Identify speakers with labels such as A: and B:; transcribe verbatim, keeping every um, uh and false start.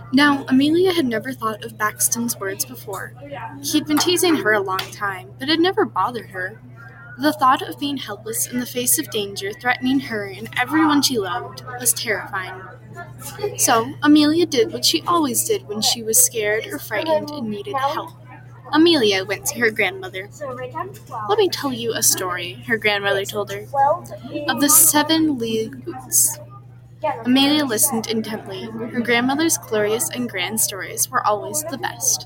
A: Now, Amelia had never thought of Baxton's words before. He'd been teasing her a long time, but it never bothered her. The thought of being helpless in the face of danger threatening her and everyone she loved was terrifying. So, Amelia did what she always did when she was scared or frightened and needed help. Amelia went to her grandmother. "Let me tell you a story," her grandmother told her, "of the seven league boots." Amelia listened intently. Her grandmother's glorious and grand stories were always the best.